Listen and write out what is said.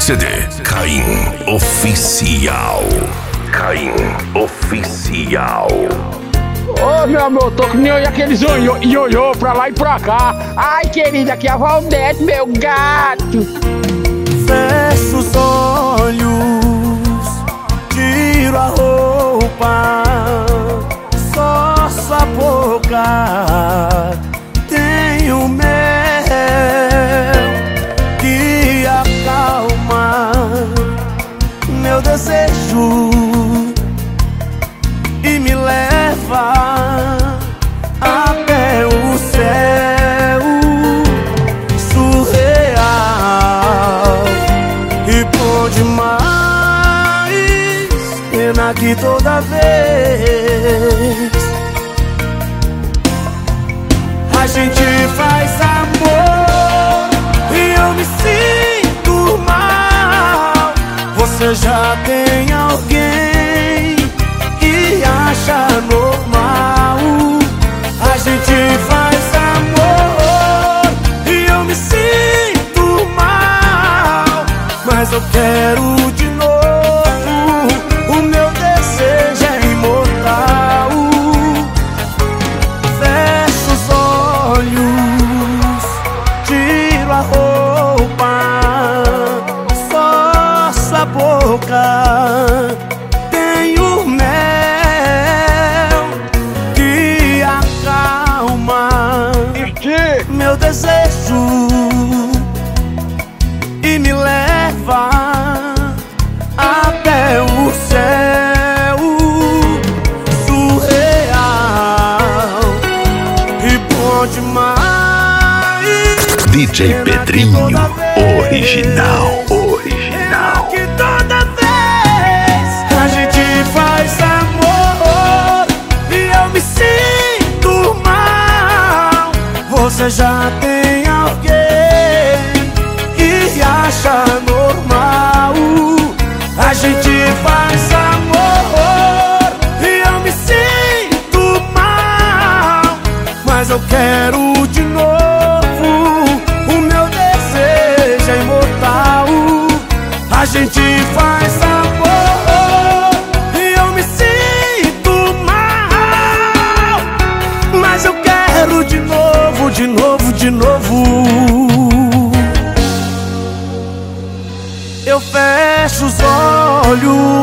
CD Caim Oficial. Caim Oficial. Ô meu amor, tô que nem aqueles ioiô pra lá e pra cá. Ai querida, aqui é a Valdete, meu gato. Fecho os olhos, tiro a roupa, só sua boca tenho mel que acalma meu desejo e me leva até o céu surreal e bom demais. Pena que toda vez a gente faz amor e eu me sinto mal. Você já tem alguém que acha normal. A gente faz amor e eu me sinto mal, mas eu quero de novo. O meu desejo é imortal. Fecho os olhos, tiro a roupa, só sua boca tenho mel que acalma meu desejo e me leva até o céu surreal e bom demais. DJ Pedrinho Original. Que toda vez a gente faz amor e eu me sinto mal. Você já tem alguém que acha normal. A gente faz amor e eu me sinto mal, mas eu quero de novo. O meu desejo é imortal. A gente faz amor e eu me sinto mal, mas eu quero de novo, de novo, de novo. Eu fecho os olhos,